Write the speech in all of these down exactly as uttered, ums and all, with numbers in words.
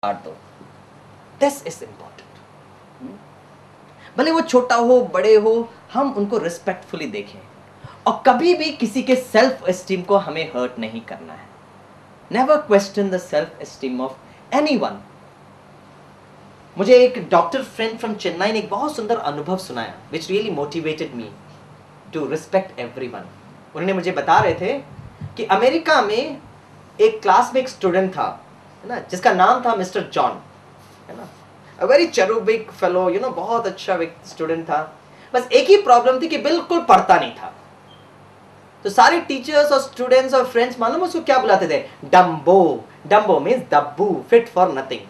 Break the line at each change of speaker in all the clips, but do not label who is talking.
काट दो। This is important. भले वो छोटा हो बड़े हो, हम उनको रिस्पेक्टफुली देखें और कभी भी किसी के सेल्फ एस्टीम को हमें हर्ट नहीं करना है। Never question the self esteem of anyone. मुझे एक डॉक्टर फ्रेंड फ्रॉम चेन्नई ने एक बहुत सुंदर अनुभव सुनाया which really motivated me to respect everyone. उन्होंने मुझे बता रहे थे कि अमेरिका में एक क्लास में एक स्टूडेंट था, है ना, जिसका नाम था मिस्टर जॉन, है ना, a very cherubic fellow, you know, बहुत अच्छा स्टूडेंट था। बस एक ही प्रॉब्लम थी कि बिल्कुल पढ़ता नहीं था। तो सारे टीचर्स और स्टूडेंट्स और फ्रेंड्स मालूम उसको क्या बुलाते थे? डम्बो। डम्बो मीन्स दब्बू, फिट फॉर नथिंग।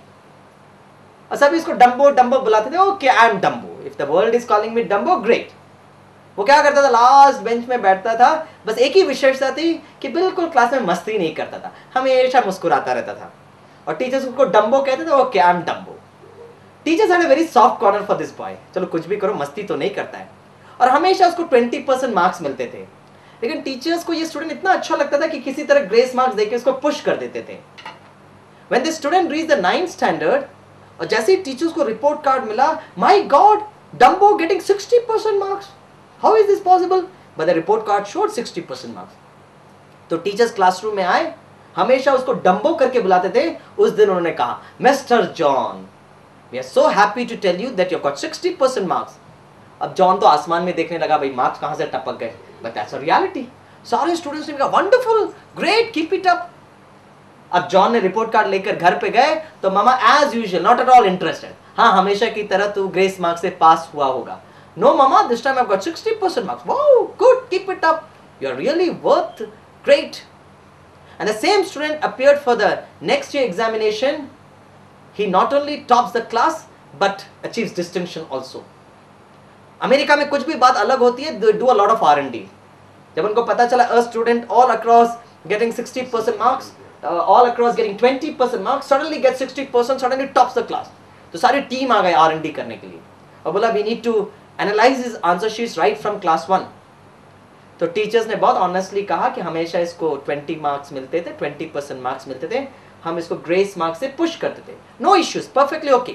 और सभी इसको डम्बो डम्बो बुलाते थे। Okay, I am Dumbo, if the world is calling me Dumbo, great. वो क्या करता था? लास्ट बेंच में बैठता था। बस एक ही विशेषता थी कि बिल्कुल क्लास में मस्ती नहीं करता था, हमेशा मुस्कुराता रहता था। और टीचर्स उसको डम्बो कहते थे। Okay, I am Dumbo. Teachers had a very soft corner for this boy. चलो कुछ भी करो, मस्ती तो नहीं करता है। और हमेशा उसको ट्वेंटी परसेंट मार्क्स मिलते थे। लेकिन टीचर्स को ये स्टूडेंट इतना अच्छा लगता था कि किसी तरह ग्रेस मार्क्स देके उसको पुश कर देते थे। When the student reach the ninth standard, और जैसे ही टीचर्स को रिपोर्ट कार्ड मिला, my god, Dumbo getting sixty percent marks, how is this possible? But the report card showed sixty percent marks. तो टीचर्स क्लासरूम में आए, हमेशा उसको डम्बो करके बुलाते थे। उस दिन उन्होंने कहा, mister John, we are so happy to tell you that you got sixty percent marks. अब जॉन तो आसमान में देखने लगा, भाई मार्क्स कहां से टपक गए, बट दैट्स अ रियलिटी। सारे स्टूडेंट्स ने कहा, wonderful, great, keep it up. अब जॉन ने रिपोर्ट कार्ड लेकर घर पे गए तो mama as usual not at all interested. हाँ, हमेशा की तरह तू ग्रेस मार्क्स से पास हुआ होगा। No mama, this time I got sixty percent marks. Wow, good, keep it up, you are really worth, great. And the same student appeared for the next year examination. He not only tops the class but achieves distinction also. America में कुछ भी बात अलग होती है, they do a lot of R and D. जब उनको पता चला a student all across getting sixty percent marks, uh, all across getting twenty percent marks, suddenly gets sixty percent, suddenly tops the class. तो सारी team आ गई R and D करने के लिए और बोला we need to analyze his answer sheets right from class one. तो teachers ने बहुत ऑनेस्टली कहा कि हमेशा इसको ट्वेंटी मार्क्स मिलते थे, ट्वेंटी परसेंट मार्क्स मिलते थे, हम इसको ग्रेस मार्क्स से पुश करते थे। No issues, perfectly okay.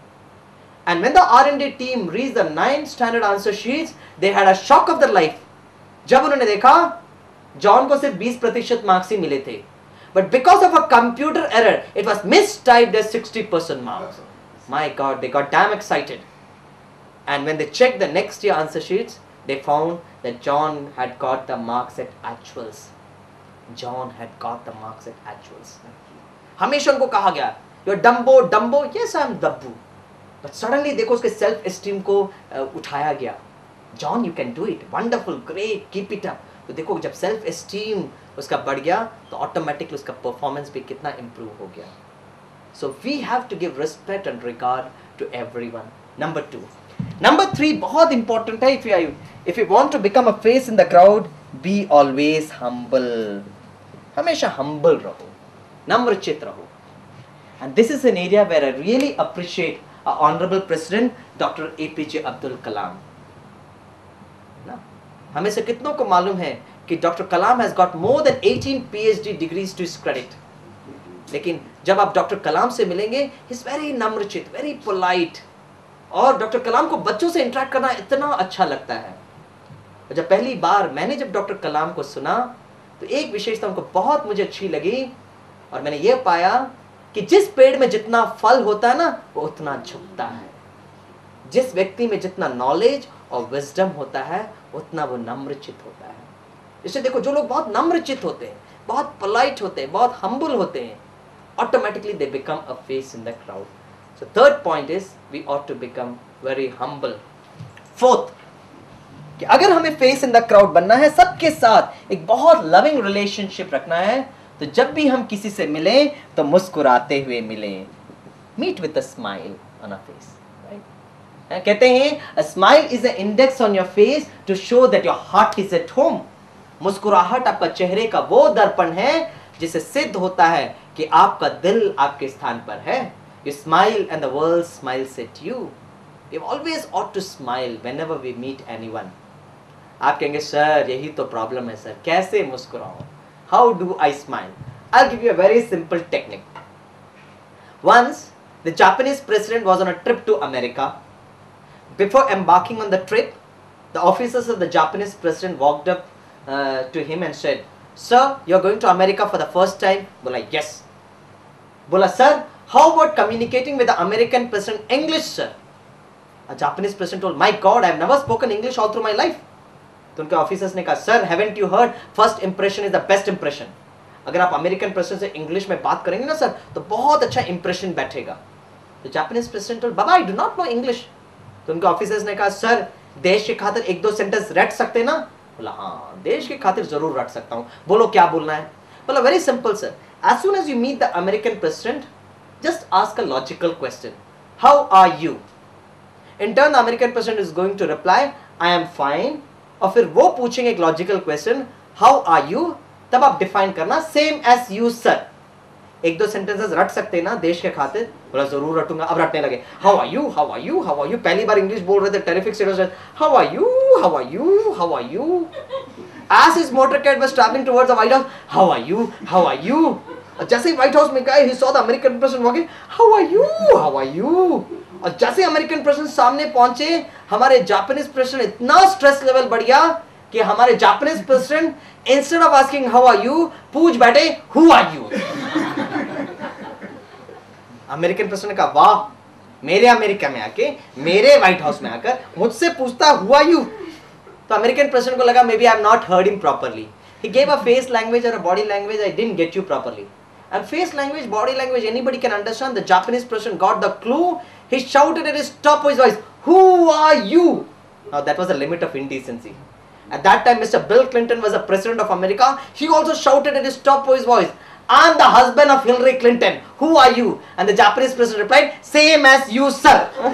And when the R and D team reach the ninth standard answer sheets, they had a shock of the life. जब उन्होंने देखा जॉन को सिर्फ बीस प्रतिशत मार्क्स ही मिले थे, but because of a computer error it was mistyped as sixty percent marks. My god, they got damn excited. And when they check the next year answer sheets, they found that John had got the marks at actuals. John had got the marks at actuals. हमेशा उनको कहा गया, you're dumbo, dumbo, yes I'm dabbu. But suddenly देखो उसके self esteem को uh, उठाया गया. John, you can do it, wonderful, great, keep it up. तो देखो जब self esteem उसका बढ़ गया तो automatically उसका performance भी कितना improve हो गया. So we have to give respect and regard to everyone. Number two. Number three बहुत important है. If you if you want to become a face in the crowd, be always humble. हमेशा humble रहो, नम्रचित रहो. And this is an area where I really appreciate our honorable president, Doctor A P J Abdul Kalam. ना, हमें से कितनों को मालूम है कि doctor Kalam has got more than eighteen P H D degrees to his credit. लेकिन जब आप डॉक्टर कलाम से मिलेंगे, he is very नम्रचित, very polite. और डॉक्टर कलाम को बच्चों से इंटरेक्ट करना इतना अच्छा लगता है। और जब पहली बार मैंने जब डॉक्टर कलाम को सुना तो एक विशेषता उनको बहुत मुझे अच्छी लगी और मैंने ये पाया कि जिस पेड़ में जितना फल होता है ना, वो उतना झुकता है। जिस व्यक्ति में जितना नॉलेज और विजडम होता है, उतना वो नम्रचित होता है। इससे देखो, जो लोग बहुत नम्रचित होते हैं, बहुत पोलाइट होते हैं, बहुत हम्बल होते हैं, automatically they become a face in the crowd. So third point is we ought to become very humble. Fourth, कि अगर हमें face in the crowd बनना है, सबके साथ एक बहुत loving relationship रखना है, तो जब भी हम किसी से मिलें तो मुस्कुराते हुए मिलें. Meet with a smile on our face. Right? कहते हैं a smile is an index on your face to show that your heart is at home. मुस्कुराहट आपका चेहरे का वो दर्पण है जिससे सिद्ध होता है कि आपका दिल आपके स्थान पर है. You smile and the world smiles at you. We always ought to smile whenever we meet anyone. आप कहेंगे सर यही तो प्रॉब्लम है सर, कैसे मुस्कुराऊं? How do I smile? I'll give you a very simple technique. Once, the Japanese president was on a trip to America. Before embarking on the trip, the officers of the Japanese president walked up uh, to him and said, "Sir, you're going to America for the first time?" Bola, "Yes." Bola, "Sir, how about communicating with the American president English, sir?" A Japanese president told, "My God, I've never spoken English all through my life." तो उनके officers ने कहा, "Sir, haven't you heard? First impression is the best impression." अगर आप American president से English में बात करेंगे ना सर, तो बहुत अच्छा इंप्रेशन बैठेगा। तो जापानीज प्रेसिडेंट टोल्ड, "बाबा, I do not know English." तो उनके ऑफिसर्स ने कहा, "सर, देश के खातिर एक दो सेंटेंस रट सकते ना?" बोला, "हाँ, देश के खातिर जरूर रट सकता हूँ, बोलो क्या बोलना है?" बोला, "very simple sir, as soon as you meet the American president, just ask a logical question, how are you? In turn American president is going to reply, I am fine, और फिर वो पूछेंगे एक logical question, how are you, तब आप define करना same as you sir. एक दो सेंटेंसेस रट सकते हैं ना देश के खातिर?" बोला, "जरूर रटूंगा." अब रटने लगे, how are you, how are you, how are you. पहली बार इंग्लिश बोल रहे थे, terrific status, how are you, how are you, how are you. As his motorcade was traveling towards the White House, how are you, how are you? और जैसे ही white house में गए, he saw the American president walking, how are you, how are you? और जैसे American president सामने पहुंचे, हमारे Japanese president इतना स्ट्रेस लेवल बढ़ गया कि हमारे Japanese president instead of asking how are you, पूछ बैठे, who are you? American president का, वाह, मेरे अमेरिका में आके, मेरे व्हाइट हाउस में आकर मुझसे पूछता हु आर यू? तो अमेरिकन प्रेसिडेंट को लगा, maybe I have not heard him properly. He gave a face language और a body language, I didn't get you properly. And face language, body language, anybody can understand. The Japanese person got the clue. He shouted at his top of his voice, "Who are you?" Now that was the limit of indecency. At that time, Mister Bill Clinton was the president of America. He also shouted at his top of his voice, "I'm the husband of Hillary Clinton. Who are you?" And the Japanese president replied, "Same as you, sir."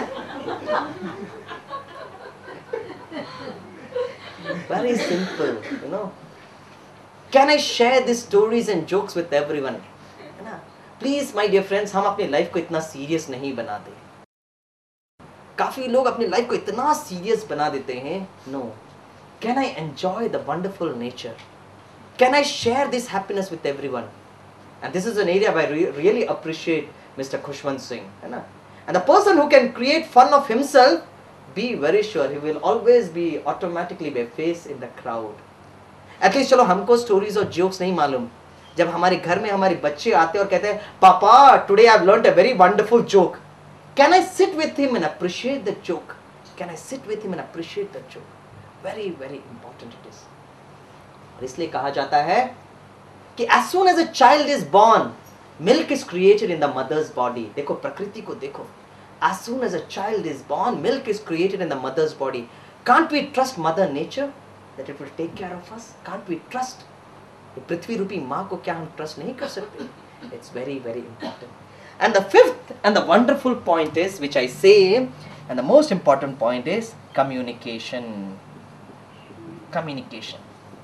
Very simple, you know. Can I share these stories and jokes with everyone? Please my dear friends, हम अपनी life को इतना serious नहीं बनाते. काफी लोग अपनी life को इतना सीरियस बना देते हैं. No, can I enjoy the wonderful nature? Can I share this happiness with everyone? And this is an area I really appreciate mister Khushwant Singh, है ना. And the person who can create fun of himself, be very sure he will always be automatically be face in the crowd. At least चलो हमको stories और jokes नहीं मालूम, जब हमारे घर में हमारे बच्चे आते हैं और कहते हैं, "papa, today I have learned a very wonderful joke." Can I sit with him and appreciate the joke? Can I sit with him and appreciate the joke? Very very important it is. और इसलिए कहा जाता है कि as soon as a child is born, milk is created in the mother's body. देखो प्रकृति को देखो. As soon as a child is born, milk is created in the mother's body. Can't we trust mother nature that it will take care of us? Can't we trust? पृथ्वी रूपी माँ को क्या हम ट्रस्ट नहीं कर सकते? It's very very important. And the fifth and the wonderful point is, which I say, and the most important point is communication. Communication.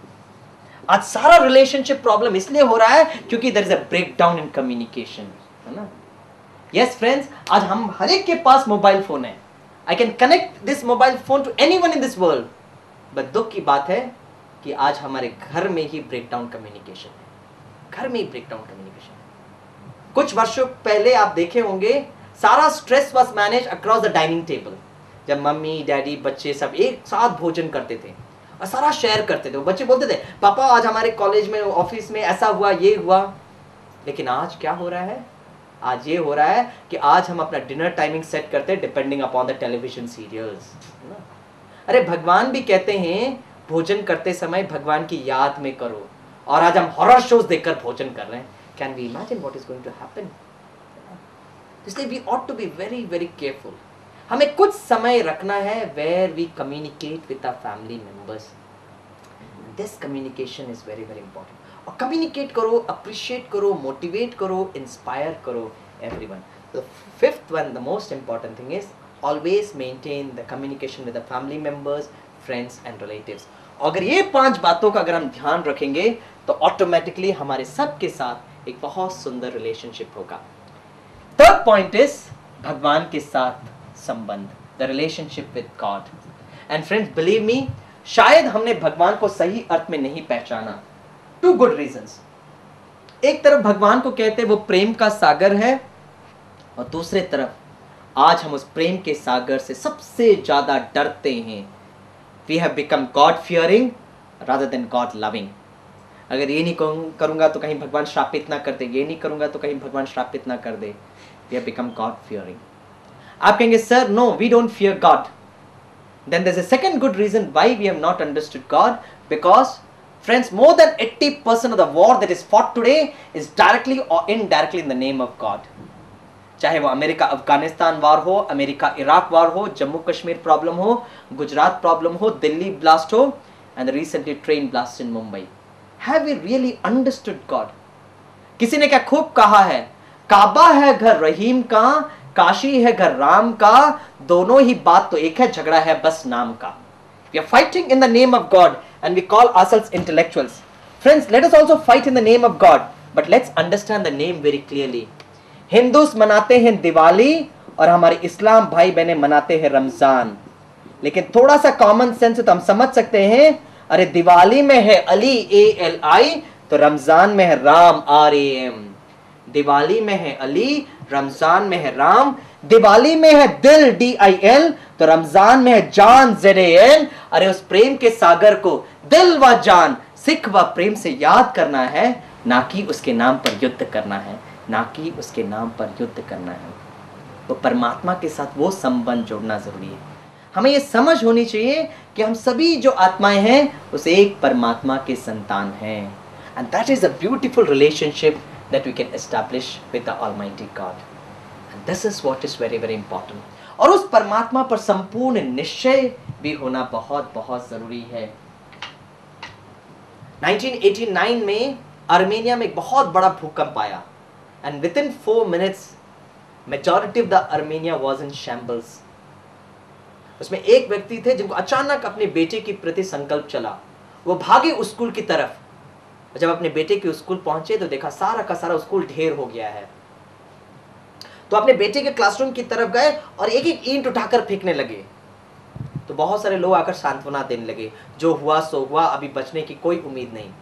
आज सारा रिलेशनशिप प्रॉब्लम इसलिए हो रहा है क्योंकि there is a breakdown in communication, है ना. Yes friends, आज हम हर एक के पास मोबाइल फोन है. I can connect this mobile phone to anyone in this world. But दुख की बात है कि आज हमारे घर में ही ब्रेकडाउन कम्युनिकेशन है. घर में ही ब्रेकडाउन कम्युनिकेशन है. कुछ वर्षों पहले आप देखे होंगे, सारा stress was manage across the dining table. जब मम्मी डैडी बच्चे सब एक साथ भोजन करते थे और सारा शेयर करते थे. बच्चे बोलते थे, "पापा, आज हमारे कॉलेज में, ऑफिस में ऐसा हुआ, ये हुआ." लेकिन आज क्या हो रहा है? आज ये हो रहा है कि आज हम अपना डिनर टाइमिंग सेट करते हैं depending upon the television serials. अरे भगवान भी कहते हैं भोजन करते समय भगवान की याद में करो, और आज हम हॉरर शोज देखकर भोजन कर रहे हैं. Can we imagine what is going to happen? इसलिए we ought to be very very careful. हमें कुछ समय रखना है where we communicate with our family members. This communication is very very important. और कम्युनिकेट करो, अप्रिशिएट करो, मोटिवेट करो, इंस्पायर करो everyone. The fifth one, the most important thing is always maintain the communication with the family members, friends and relatives. अगर ये पांच बातों का अगर हम ध्यान रखेंगे तो ऑटोमेटिकली हमारे सबके साथ एक बहुत सुंदर रिलेशनशिप होगा. थर्ड पॉइंट इज भगवान के साथ संबंध, the relationship with God. And friends, believe me, शायद हमने भगवान को सही अर्थ में नहीं पहचाना. Two good reasons. एक तरफ भगवान को कहते हैं वो प्रेम का सागर है, और दूसरे तरफ आज हम उस प्रेम के सागर से सबसे ज़्यादा डरते हैं। We have become God fearing rather than God loving. अगर ये नहीं करूँगा तो कहीं भगवान श्रापित ना कर दे, ये नहीं करूँगा तो कहीं भगवान श्रापित ना कर दे। We have become God fearing. आप कहेंगे sir no we don't fear God. Then there is a second good reason why we have not understood God, because friends more than eighty percent of the war that is fought today is directly और indirectly in the name of God. चाहे वो America Afghanistan वार हो, America Iraq वार हो, Jammu Kashmir problem हो, Gujarat problem हो, Delhi blast हो, and the recently train blast in Mumbai. Have we really understood God? किसी ने क्या खूब कहा है, काबा है घर रहीम का, काशी है घर राम का, दोनों ही बात तो एक है, झगड़ा है बस नाम का। We are fighting in the name of God and we call ourselves intellectuals. Friends, let us also fight in the name of God, but let's understand the name very clearly. Hindus मनाते हैं दिवाली और हमारे इस्लाम भाई बहनें मनाते हैं रमजान। लेकिन थोड़ा सा कॉमन सेंस तो हम समझ सकते हैं, अरे दिवाली में है अली ए एल आई तो रमजान में है Ram R A M. Diwali में है अली, रमजान में है राम। दिवाली में है दिल डी आई एल तो रमजान में है जान जेड ए एन। अरे उस प्रेम के सागर को दिल व जान, सिख व प्रेम से याद करना है, ना कि उसके नाम पर युद्ध करना है, ना कि उसके नाम पर युद्ध करना है। तो परमात्मा के साथ वो संबंध जोड़ना जरूरी है। हमें ये समझ होनी चाहिए कि हम सभी जो आत्माएं हैं उस एक परमात्मा के संतान हैं, and that is a beautiful relationship that we can establish with the almighty God, and this is what is very very important. और उस परमात्मा पर संपूर्ण निश्चय भी होना बहुत बहुत जरूरी है। नाइनटीन एटी नाइन में आर्मेनिया में एक बहुत बड़ा भूकंप आया, and within four minutes majority of the Armenia was in shambles। उसमें एक व्यक्ति थे जिनको अचानक अपने बेटे के प्रति संकल्प चला, वो भागे उस स्कूल की तरफ। जब अपने बेटे के स्कूल पहुंचे तो देखा सारा का सारा स्कूल ढेर हो गया है। तो अपने बेटे के क्लासरूम की तरफ गए और एक एक ईंट उठाकर फेंकने लगे। तो बहुत सारे लोग आकर सांत्वना देने लगे, जो हुआ सो हुआ, अभी बचने की कोई उम्मीद नहीं।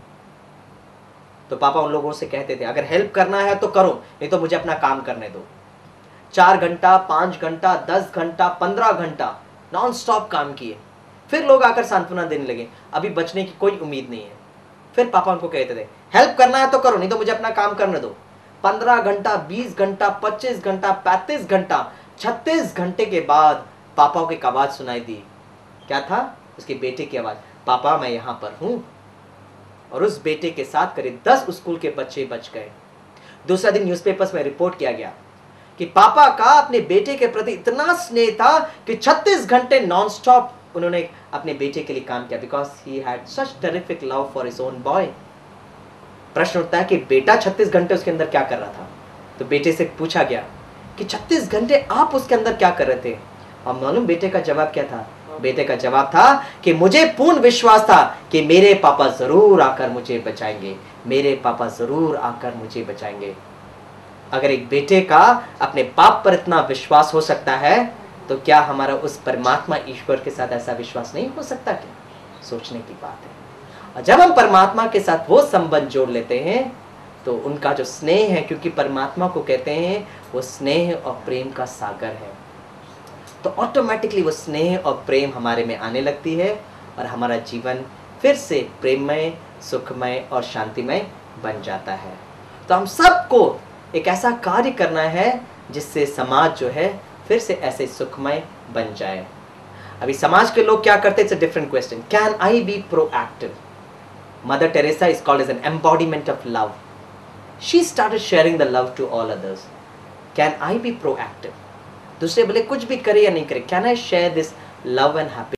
तो पापा उन लोगों से कहते थे अगर हेल्प करना है तो करो, नहीं तो मुझे अपना काम करने दो। चार घंटा, पांच घंटा, दस घंटा, पंद्रह घंटा नॉन स्टॉप काम किए। फिर लोग आकर सांत्वना देने लगे, अभी बचने की कोई उम्मीद नहीं है। फिर पापा उनको कहते थे हेल्प करना है तो करो, नहीं तो मुझे अपना काम करने दो। पंद्रह घंटा, बीस घंटा, पच्चीस घंटा, पैंतीस घंटा, छत्तीस घंटे के बाद पापा को एक आवाज सुनाई दी। क्या था? उसके बेटे की आवाज, पापा मैं यहाँ पर हूँ। और उस बेटे के साथ करीब दस स्कूल के बच्चे बच गए। दूसरा दिन न्यूज़पेपर्स में रिपोर्ट किया गया कि पापा का अपने बेटे के प्रति इतना स्नेह था कि छत्तीस घंटे नॉनस्टॉप उन्होंने अपने बेटे के लिए काम किया, because he had such terrific love for his own boy. प्रश्न उठता है कि बेटा छत्तीस घंटे उसके अंदर क्या कर रहा था? तो बेटे से पूछा गया कि छत्तीस घंटे आप उसके अंदर क्या कर रहे थे? और मालूम बेटे का जवाब क्या था? बेटे का जवाब था कि मुझे पूर्ण विश्वास था कि मेरे पापा जरूर आकर मुझे बचाएंगे, मेरे पापा जरूर आकर मुझे बचाएंगे। अगर एक बेटे का अपने बाप पर इतना विश्वास हो सकता है तो क्या हमारा उस परमात्मा ईश्वर के साथ ऐसा विश्वास नहीं हो सकता? क्या सोचने की बात है। और जब हम परमात्मा के साथ वो संबंध जोड़ लेते हैं तो उनका जो स्नेह है, क्योंकि परमात्मा को कहते हैं वो स्नेह और प्रेम का सागर है, तो ऑटोमेटिकली वो स्नेह और प्रेम हमारे में आने लगती है और हमारा जीवन फिर से प्रेममय, सुखमय और शांतिमय बन जाता है। तो हम सबको एक ऐसा कार्य करना है जिससे समाज जो है फिर से ऐसे सुखमय बन जाए। अभी समाज के लोग क्या करते हैं? It's a different question. Can I be proactive? Mother Teresa is called as an embodiment of love. She started sharing the love to all others. Can I be proactive? दूसरे भले कुछ भी करे या नहीं करे, can I share this love and happiness